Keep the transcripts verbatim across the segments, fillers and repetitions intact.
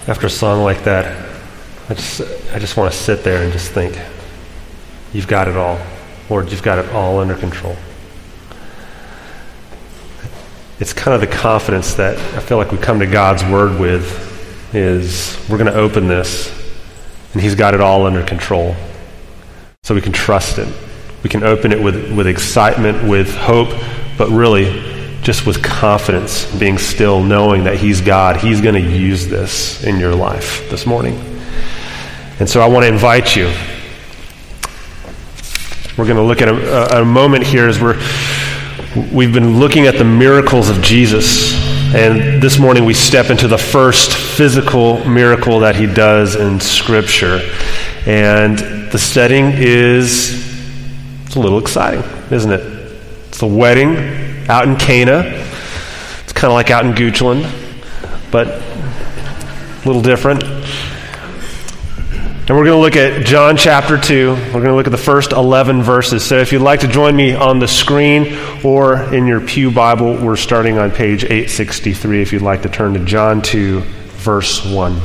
After a song like that, I just I just want to sit there and just think, you've got it all. Lord, you've got it all under control. It's kind of the confidence that I feel like we come to God's word with, is we're going to open this, and he's got it all under control. So we can trust it. We can open it with, with excitement, with hope, but really just with confidence, being still, knowing that he's God. He's going to use this in your life this morning. And so I want to invite you. We're going to look at a, a moment here as we're, we've been looking at the miracles of Jesus. And this morning we step into the first physical miracle that he does in Scripture. And the setting is, it's a little exciting, isn't it? It's a wedding out in Cana. It's kind of like out in Goochland, but a little different. And we're going to look at John chapter two. We're going to look at the first eleven verses. So if you'd like to join me on the screen or in your pew Bible, we're starting on page eight sixty-three if you'd like to turn to John two, verse one.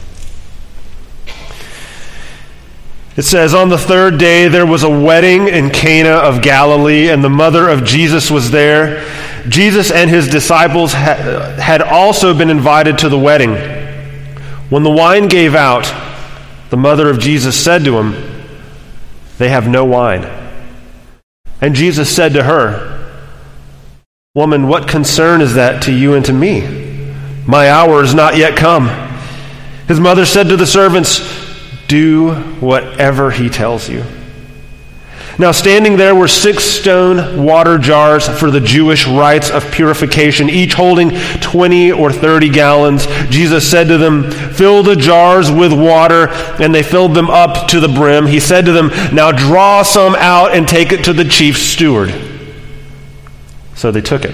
It says, "On the third day there was a wedding in Cana of Galilee, and the mother of Jesus was there. Jesus and his disciples ha- had also been invited to the wedding. When the wine gave out, the mother of Jesus said to him, 'They have no wine.' And Jesus said to her, 'Woman, what concern is that to you and to me? My hour is not yet come.' His mother said to the servants, 'Do whatever he tells you.' Now standing there were six stone water jars for the Jewish rites of purification, each holding twenty or thirty gallons. Jesus said to them, 'Fill the jars with water,' and they filled them up to the brim. He said to them, 'Now draw some out and take it to the chief steward.' So they took it.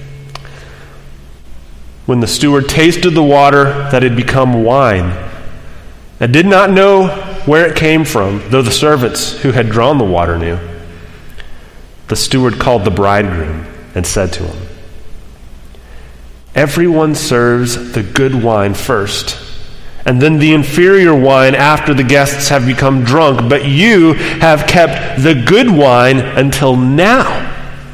When the steward tasted the water that had become wine, and did not know where it came from, though the servants who had drawn the water knew, the steward called the bridegroom and said to him, 'Everyone serves the good wine first, and then the inferior wine after the guests have become drunk, but you have kept the good wine until now.'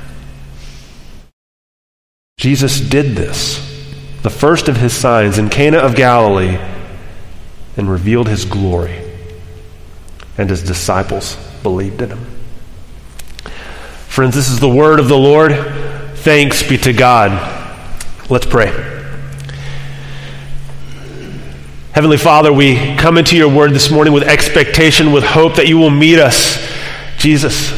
Jesus did this, the first of his signs in Cana of Galilee, and revealed his glory, and his disciples believed in him." Friends, this is the word of the Lord. Thanks be to God. Let's pray. Heavenly Father, we come into your word this morning with expectation, with hope that you will meet us. Jesus,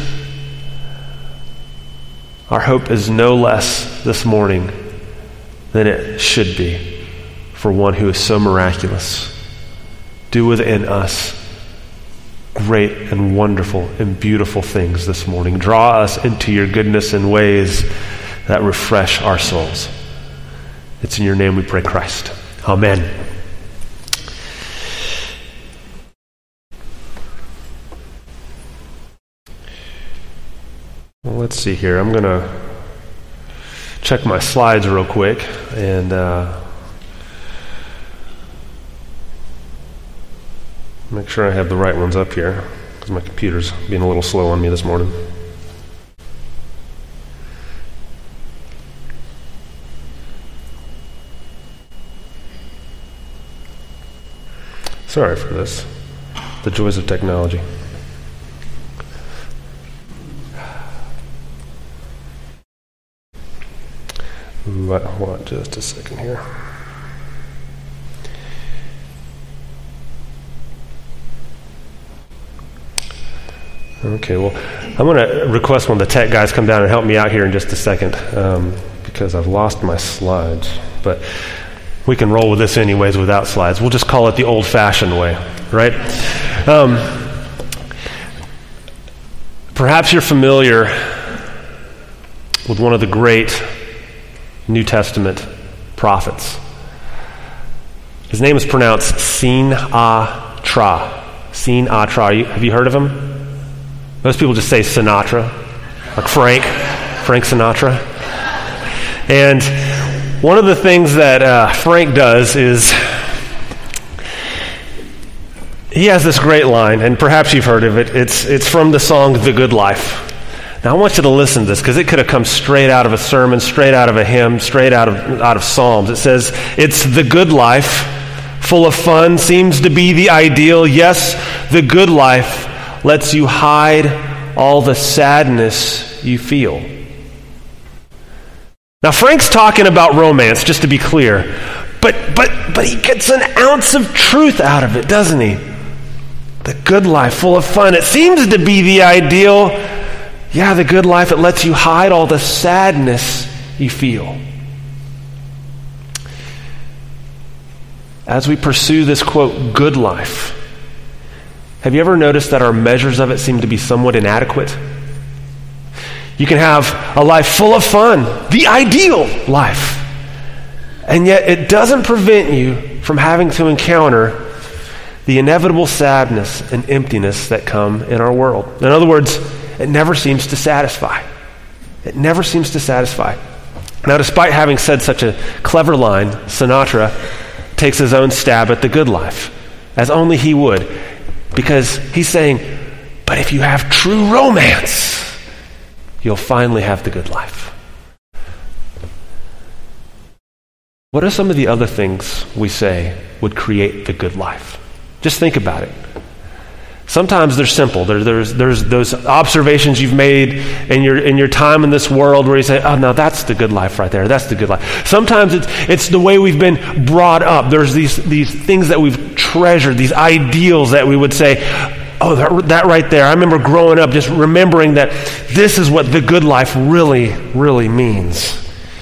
our hope is no less this morning than it should be for one who is so miraculous. Do within us great and wonderful and beautiful things this morning. Draw us into your goodness in ways that refresh our souls. It's in your name we pray, Christ. Amen. Well, let's see here. I'm going to check my slides real quick and uh, make sure I have the right ones up here, because my computer's being a little slow on me this morning. Sorry for this. The joys of technology. Ooh, hold on just a second here. Okay, well, I'm going to request one of the tech guys come down and help me out here in just a second, um, because I've lost my slides. But we can roll with this anyways without slides. We'll just call it the old-fashioned way, right? Um, perhaps you're familiar with one of the great New Testament prophets. His name is pronounced Sin-a-Tra. Sin-a-Tra. Have you heard of him? Most people just say Sinatra, like Frank, Frank Sinatra. And one of the things that uh, Frank does is he has this great line, and perhaps you've heard of it. It's, it's from the song, The Good Life. Now I want you to listen to this, because it could have come straight out of a sermon, straight out of a hymn, straight out of, out of Psalms. It says, it's the good life, full of fun, seems to be the ideal. Yes, the good life lets you hide all the sadness you feel. Now Frank's talking about romance, just to be clear, but but but he gets an ounce of truth out of it, doesn't he? The good life, full of fun. It seems to be the ideal. Yeah, the good life, it lets you hide all the sadness you feel. As we pursue this, quote, good life, have you ever noticed that our measures of it seem to be somewhat inadequate? You can have a life full of fun, the ideal life, and yet it doesn't prevent you from having to encounter the inevitable sadness and emptiness that come in our world. In other words, it never seems to satisfy. It never seems to satisfy. Now, despite having said such a clever line, Sinatra takes his own stab at the good life, as only he would, because he's saying, but if you have true romance, you'll finally have the good life. What are some of the other things we say would create the good life? Just think about it. Sometimes they're simple. There, there's, there's those observations you've made in your in your time in this world where you say, oh, no, that's the good life right there. That's the good life. Sometimes it's it's the way we've been brought up. There's these, these things that we've treasured, these ideals that we would say, oh, that, that right there. I remember growing up just remembering that this is what the good life really, really means.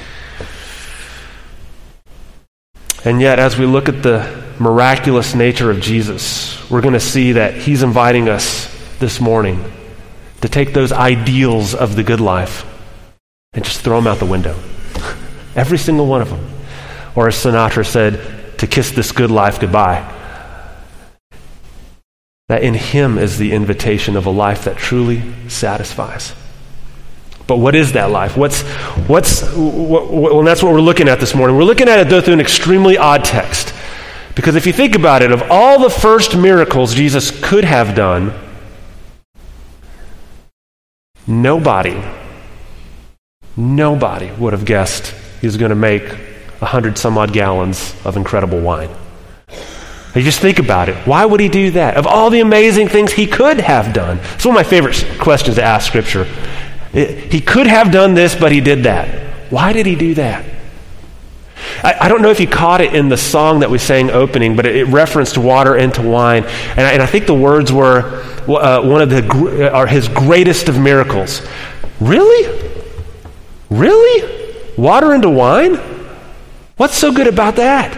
And yet, as we look at the miraculous nature of Jesus, we're going to see that he's inviting us this morning to take those ideals of the good life and just throw them out the window. Every single one of them. Or as Sinatra said, to kiss this good life goodbye. That in him is the invitation of a life that truly satisfies. But what is that life? What's, what's, what, well, and that's what we're looking at this morning. We're looking at it, though, through an extremely odd text. Because if you think about it, of all the first miracles Jesus could have done, nobody, nobody would have guessed he was going to make a hundred some odd gallons of incredible wine. You just think about it. Why would he do that? Of all the amazing things he could have done. It's one of my favorite questions to ask Scripture. It, he could have done this, but he did that. Why did he do that? I, I don't know if you caught it in the song that we sang opening, but it, it referenced water into wine. And I, and I think the words were uh, one of the are his greatest of miracles. Really? Really? Water into wine? What's so good about that?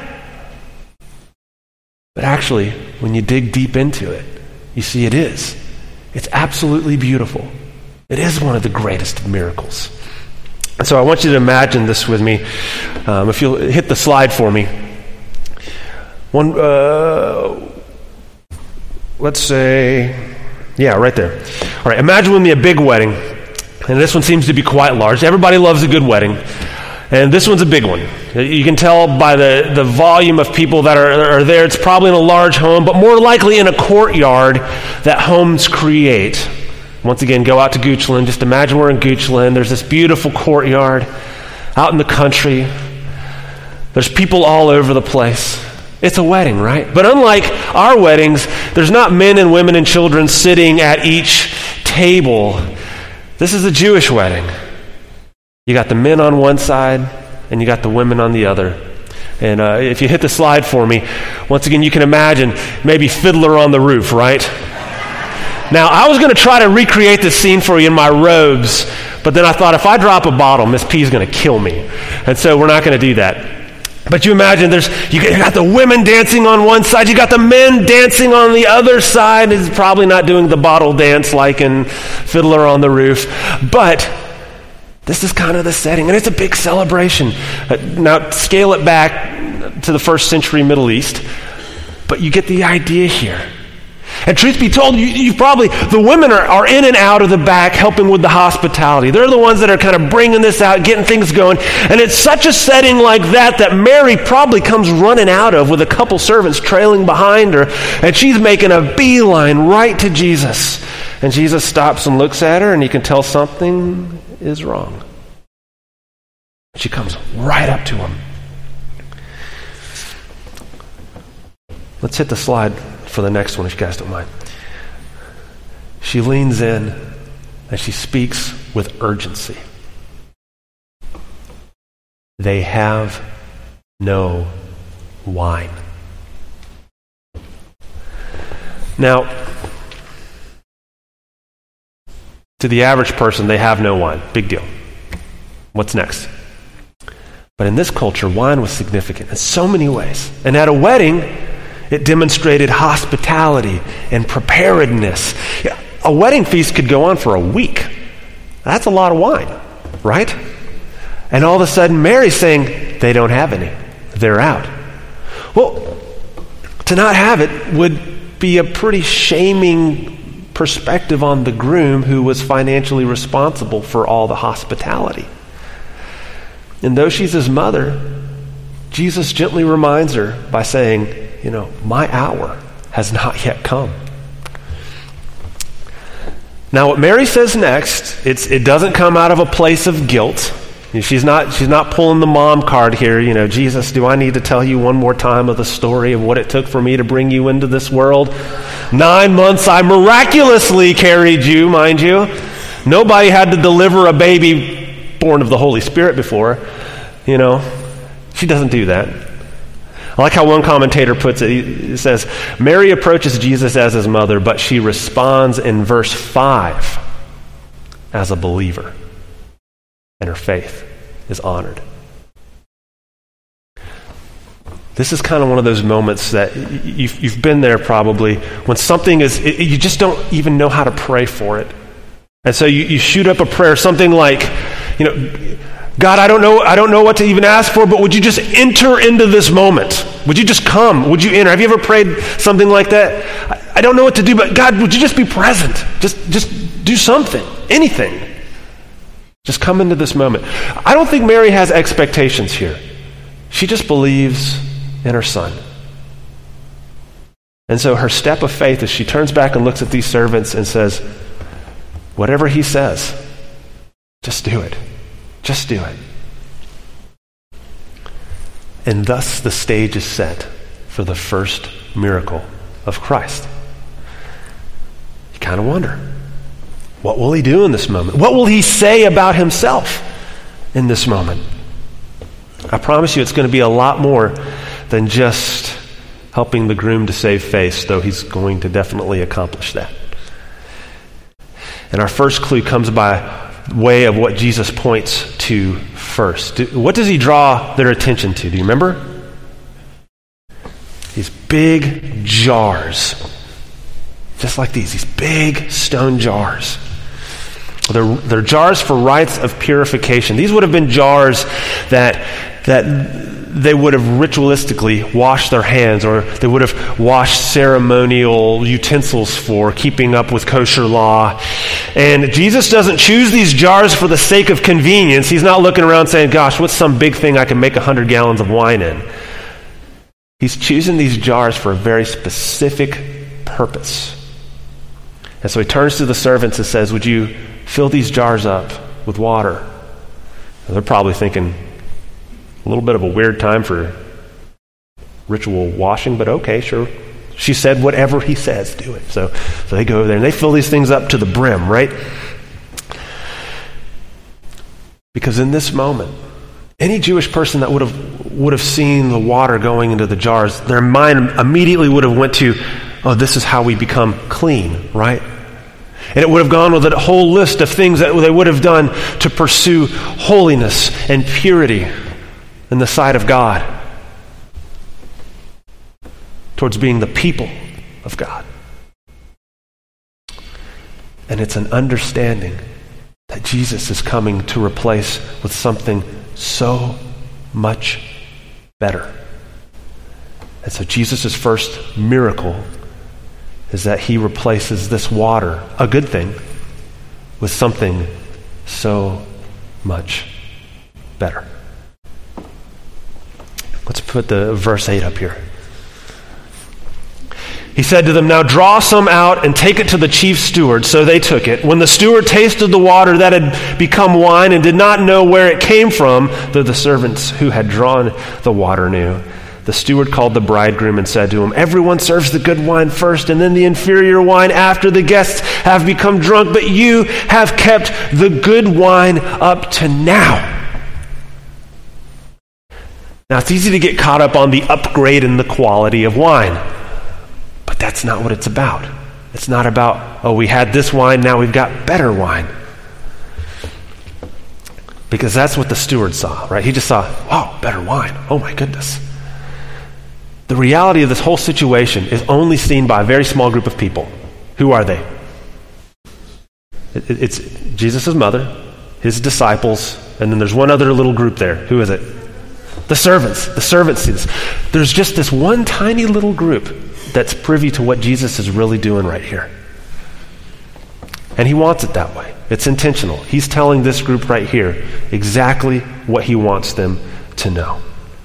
But actually, when you dig deep into it, you see it is. It's absolutely beautiful. It is one of the greatest of miracles. And so I want you to imagine this with me. Um, if you'll hit the slide for me. One, uh, let's say, yeah, right there. All right, imagine with me a big wedding. And this one seems to be quite large. Everybody loves a good wedding. And this one's a big one. You can tell by the, the volume of people that are, are there. It's probably in a large home, but more likely in a courtyard that homes create. Once again, go out to Goochland. Just imagine we're in Goochland. There's this beautiful courtyard out in the country. There's people all over the place. It's a wedding, right? But unlike our weddings, there's not men and women and children sitting at each table. This is a Jewish wedding. You got the men on one side, and you got the women on the other. And uh, if you hit the slide for me, once again, you can imagine maybe Fiddler on the Roof, right? Now, I was going to try to recreate this scene for you in my robes, but then I thought, if I drop a bottle, Miss P is going to kill me. And so we're not going to do that. But you imagine there's you got the women dancing on one side, you got the men dancing on the other side. It's probably not doing the bottle dance like in Fiddler on the Roof, but this is kind of the setting, and it's a big celebration. Uh, now, scale it back to the first century Middle East, but you get the idea here. And truth be told, you, you probably, the women are, are in and out of the back helping with the hospitality. They're the ones that are kind of bringing this out, getting things going. And it's such a setting like that that Mary probably comes running out of with a couple servants trailing behind her. And she's making a beeline right to Jesus. And Jesus stops and looks at her, and you can tell something is wrong. She comes right up to him. Let's hit the slide for the next one, if you guys don't mind. She leans in and she speaks with urgency. They have no wine. Now, to the average person, they have no wine. Big deal. What's next? But in this culture, wine was significant in so many ways. And at a wedding, it demonstrated hospitality and preparedness. A wedding feast could go on for a week. That's a lot of wine, right? And all of a sudden, Mary's saying, they don't have any. They're out. Well, to not have it would be a pretty shaming perspective on the groom who was financially responsible for all the hospitality. And though she's his mother, Jesus gently reminds her by saying, you know, my hour has not yet come. Now, what Mary says next, it's, it doesn't come out of a place of guilt. She's not, she's not pulling the mom card here. You know, Jesus, do I need to tell you one more time of the story of what it took for me to bring you into this world? Nine months I miraculously carried you, mind you. Nobody had to deliver a baby born of the Holy Spirit before. You know, she doesn't do that. I like how one commentator puts it. He says, Mary approaches Jesus as his mother, but she responds in verse five as a believer, and her faith is honored. This is kind of one of those moments that you've, you've been there probably, when something is, it, you just don't even know how to pray for it. And so you, you shoot up a prayer, something like, you know, God, I don't know, I don't know what to even ask for, but would you just enter into this moment? Would you just come? Would you enter? Have you ever prayed something like that? I, I don't know what to do, but God, would you just be present? Just, just do something, anything. Just come into this moment. I don't think Mary has expectations here. She just believes in her son. And so her step of faith is she turns back and looks at these servants and says, whatever he says, just do it. Just do it. And thus the stage is set for the first miracle of Christ. You kind of wonder, what will he do in this moment? What will he say about himself in this moment? I promise you it's going to be a lot more than just helping the groom to save face, though he's going to definitely accomplish that. And our first clue comes by way of what Jesus points to first. What does he draw their attention to? Do you remember? These big jars. Just like these, these big stone jars. They're, they're jars for rites of purification. These would have been jars that, that they would have ritualistically washed their hands, or they would have washed ceremonial utensils for, keeping up with kosher law. And Jesus doesn't choose these jars for the sake of convenience. He's not looking around saying, gosh, what's some big thing I can make a hundred gallons of wine in? He's choosing these jars for a very specific purpose. And so he turns to the servants and says, would you fill these jars up with water? And they're probably thinking, a little bit of a weird time for ritual washing, but okay, sure. She said, whatever he says, do it. So, so they go over there and they fill these things up to the brim, right? Because in this moment, any Jewish person that would have would have seen the water going into the jars, their mind immediately would have went to, oh, this is how we become clean, right? And it would have gone with a whole list of things that they would have done to pursue holiness and purity in the sight of God, towards being the people of God. And it's an understanding that Jesus is coming to replace with something so much better. And so Jesus' first miracle is that he replaces this water, a good thing, with something so much better. Let's put the verse eight up here. He said to them, "Now draw some out and take it to the chief steward." So they took it. When the steward tasted the water that had become wine and did not know where it came from, though the servants who had drawn the water knew, the steward called the bridegroom and said to him, "Everyone serves the good wine first and then the inferior wine after the guests have become drunk, but you have kept the good wine up to now." Now, it's easy to get caught up on the upgrade in the quality of wine. But that's not what it's about. It's not about, oh, we had this wine, now we've got better wine. Because that's what the steward saw, right? He just saw, wow, better wine. Oh my goodness. The reality of this whole situation is only seen by a very small group of people. Who are they? It's Jesus' mother, his disciples, and then there's one other little group there. Who is it? The servants. The servants see this. There's just this one tiny little group that's privy to what Jesus is really doing right here. And he wants it that way. It's intentional. He's telling this group right here exactly what he wants them to know.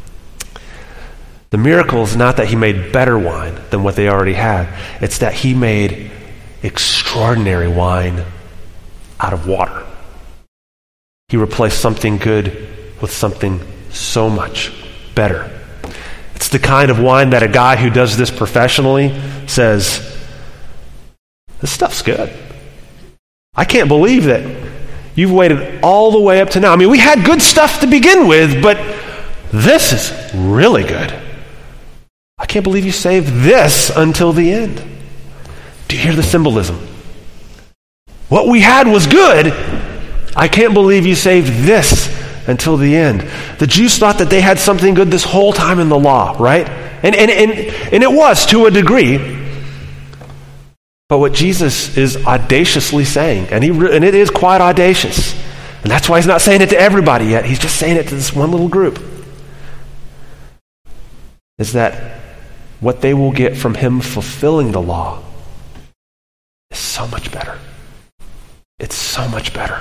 The miracle is not that he made better wine than what they already had. It's that he made extraordinary wine out of water. He replaced something good with something so much better. It's the kind of wine that a guy who does this professionally says, this stuff's good. I can't believe that you've waited all the way up to now. I mean, we had good stuff to begin with, but this is really good. I can't believe you saved this until the end. Do you hear the symbolism? What we had was good. I can't believe you saved this until the end. The Jews thought that they had something good this whole time in the law, right? And and and, and it was to a degree. But what Jesus is audaciously saying, and he and it is quite audacious, and that's why he's not saying it to everybody yet. He's just saying it to this one little group. Is that what they will get from him fulfilling the law is so much better. It's so much better.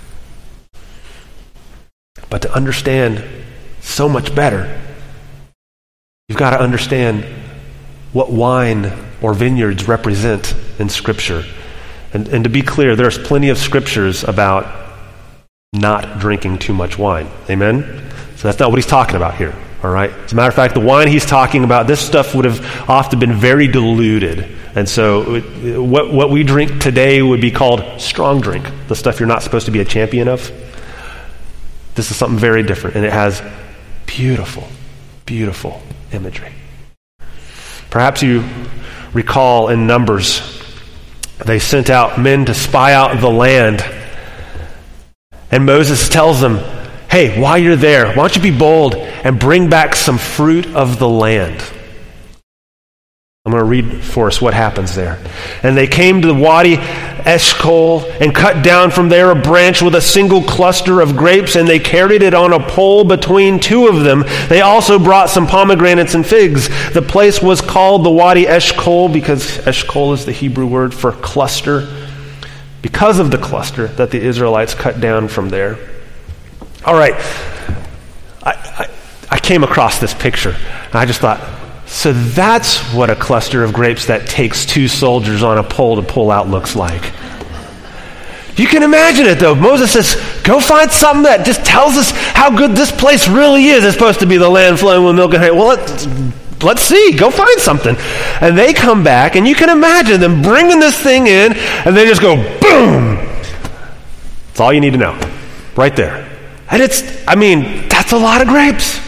But to understand so much better, you've got to understand what wine or vineyards represent in Scripture. And, and to be clear, there's plenty of scriptures about not drinking too much wine. Amen? So that's not what he's talking about here. All right? As a matter of fact, the wine he's talking about, this stuff would have often been very diluted. And so it, what, what we drink today would be called strong drink, the stuff you're not supposed to be a champion of. This is something very different, and it has beautiful, beautiful imagery. Perhaps you recall in Numbers, they sent out men to spy out the land. And Moses tells them, hey, while you're there, why don't you be bold and bring back some fruit of the land? I'm going to read for us what happens there. And they came to the Wadi Eshcol and cut down from there a branch with a single cluster of grapes, and they carried it on a pole between two of them. They also brought some pomegranates and figs. The place was called the Wadi Eshcol because Eshcol is the Hebrew word for cluster, because of the cluster that the Israelites cut down from there. All right. I, I, I came across this picture, and I just thought, so that's what a cluster of grapes that takes two soldiers on a pole to pull out looks like. You can imagine it, though. Moses says, go find something that just tells us how good this place really is. It's supposed to be the land flowing with milk and honey. Well, let's, let's see. Go find something. And they come back, and you can imagine them bringing this thing in, and they just go, boom. That's all you need to know. Right there. And it's, I mean, that's a lot of grapes.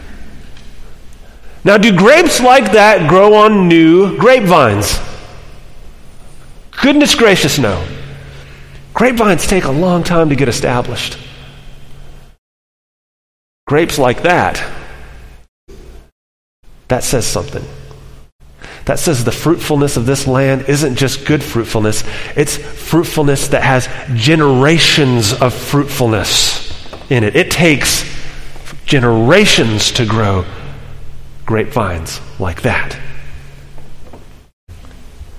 Now, do grapes like that grow on new grapevines? Goodness gracious, no. Grapevines take a long time to get established. Grapes like that, that says something. That says the fruitfulness of this land isn't just good fruitfulness, it's fruitfulness that has generations of fruitfulness in it. It takes generations to grow grapevines like that.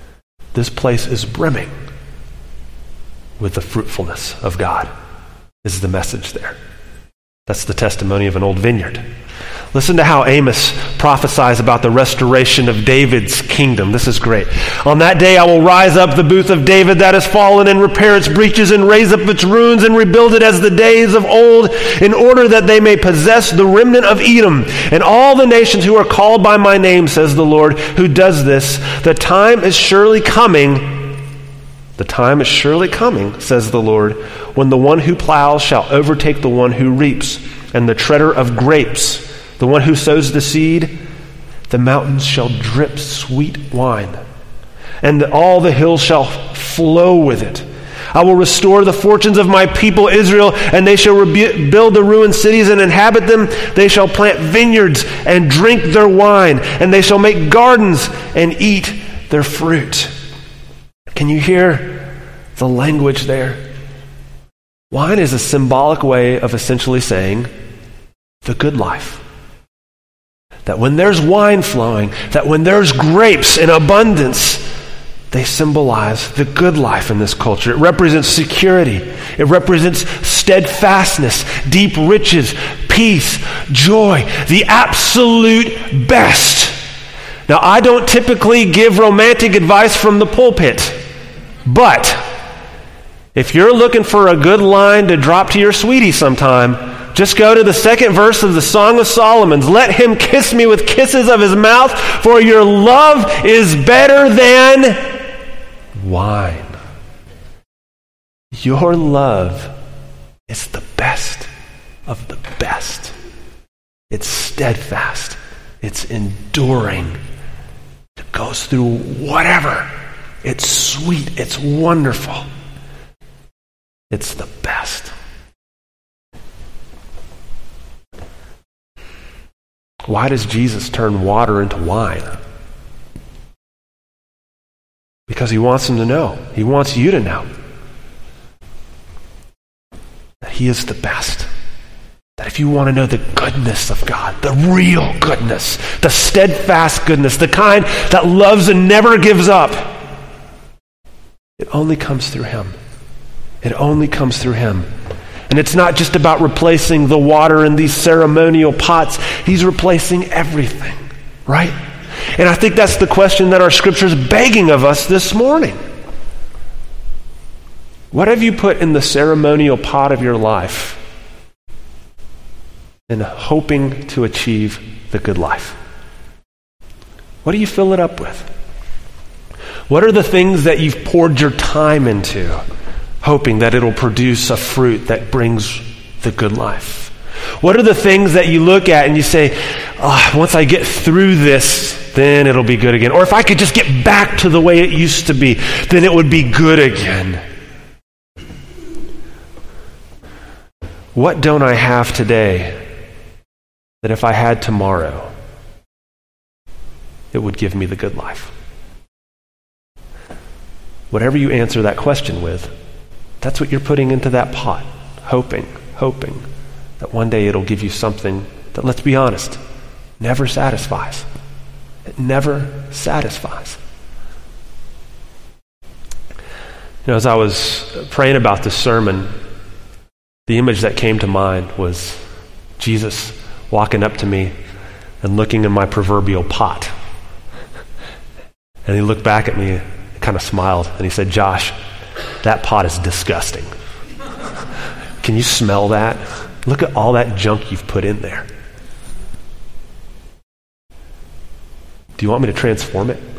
This place is brimming with the fruitfulness of God, is the message there. That's the testimony of an old vineyard. Listen to how Amos prophesies about the restoration of David's kingdom. This is great. On that day I will rise up the booth of David that has fallen and repair its breaches and raise up its ruins and rebuild it as the days of old, in order that they may possess the remnant of Edom and all the nations who are called by my name, says the Lord, who does this. The time is surely coming. The time is surely coming, says the Lord, when the one who plows shall overtake the one who reaps, and the treader of grapes, the one who sows the seed. The mountains shall drip sweet wine, and all the hills shall flow with it. I will restore the fortunes of my people Israel, and they shall rebuild the ruined cities and inhabit them. They shall plant vineyards and drink their wine, and they shall make gardens and eat their fruit. Can you hear the language there? Wine is a symbolic way of essentially saying the good life. That when there's wine flowing, that when there's grapes in abundance, they symbolize the good life in this culture. It represents security. It represents steadfastness, deep riches, peace, joy, the absolute best. Now, I don't typically give romantic advice from the pulpit, but if you're looking for a good line to drop to your sweetie sometime, just go to the second verse of the Song of Solomon. Let him kiss me with kisses of his mouth, for your love is better than wine. Your love is the best of the best. It's steadfast. It's enduring. It goes through whatever. It's sweet. It's wonderful. It's the best. Why does Jesus turn water into wine? Because he wants them to know. He wants you to know that he is the best. That if you want to know the goodness of God, the real goodness, the steadfast goodness, the kind that loves and never gives up, it only comes through him. It only comes through him. And it's not just about replacing the water in these ceremonial pots. He's replacing everything, right? And I think that's the question that our scripture is begging of us this morning. What have you put in the ceremonial pot of your life in hoping to achieve the good life? What do you fill it up with? What are the things that you've poured your time into, hoping that it'll produce a fruit that brings the good life? What are the things that you look at and you say, oh, once I get through this, then it'll be good again. Or if I could just get back to the way it used to be, then it would be good again. What don't I have today that if I had tomorrow, it would give me the good life? Whatever you answer that question with, that's what you're putting into that pot, hoping, hoping that one day it'll give you something that, let's be honest, never satisfies. It never satisfies. You know, as I was praying about this sermon, the image that came to mind was Jesus walking up to me and looking in my proverbial pot. And he looked back at me and kind of smiled, and he said, Josh, that pot is disgusting. Can you smell that? Look at all that junk you've put in there. Do you want me to transform it?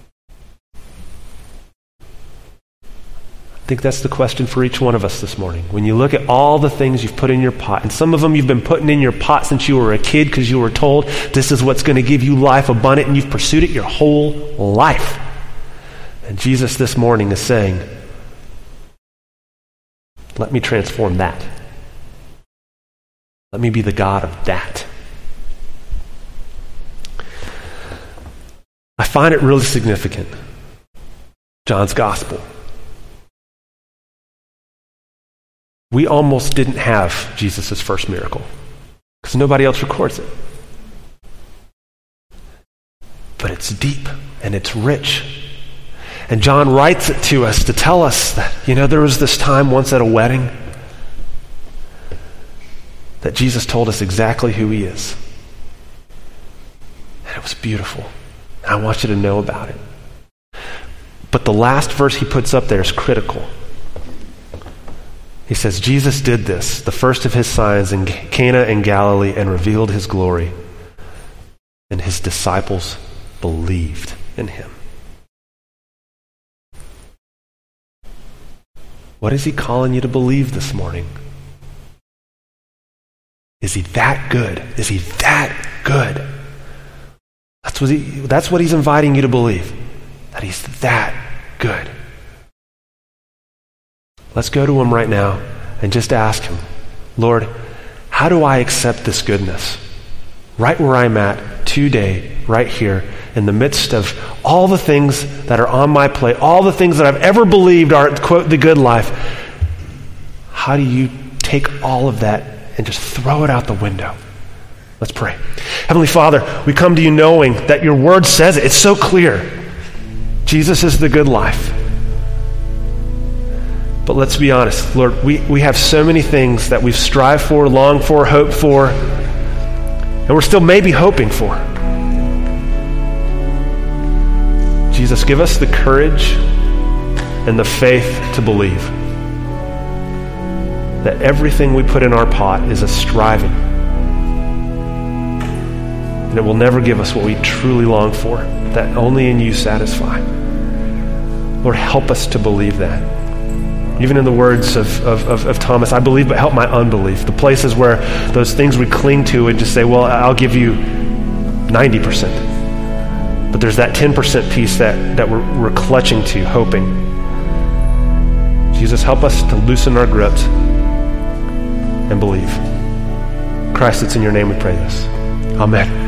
I think that's the question for each one of us this morning. When you look at all the things you've put in your pot, and some of them you've been putting in your pot since you were a kid because you were told this is what's going to give you life abundant, and you've pursued it your whole life. And Jesus this morning is saying, let me transform that. Let me be the God of that. I find it really significant, John's gospel. We almost didn't have Jesus' first miracle because nobody else records it. But it's deep and it's rich. And John writes it to us to tell us that, you know, there was this time once at a wedding that Jesus told us exactly who he is. And it was beautiful. And I want you to know about it. But the last verse he puts up there is critical. He says, Jesus did this, the first of his signs in Cana in Galilee, and revealed his glory. And his disciples believed in him. What is he calling you to believe this morning? Is he that good? Is he that good? That's what he, that's what he's inviting you to believe. That he's that good. Let's go to him right now and just ask him, Lord, how do I accept this goodness? Right where I'm at today, right here, in the midst of all the things that are on my plate, all the things that I've ever believed are, quote, the good life. How do you take all of that and just throw it out the window? Let's pray. Heavenly Father, we come to you knowing that your word says it. It's so clear. Jesus is the good life. But let's be honest, Lord, we, we have so many things that we've strived for, longed for, hoped for, and we're still maybe hoping for. Jesus, give us the courage and the faith to believe that everything we put in our pot is a striving, and it will never give us what we truly long for, that only in you satisfy. Lord, help us to believe that. Even in the words of, of, of, of Thomas, I believe, but help my unbelief. The places where those things we cling to and just say, well, I'll give you ninety percent. But there's that ten percent piece that, that we're, we're clutching to, hoping. Jesus, help us to loosen our grips and believe. Christ, it's in your name we pray this. Amen.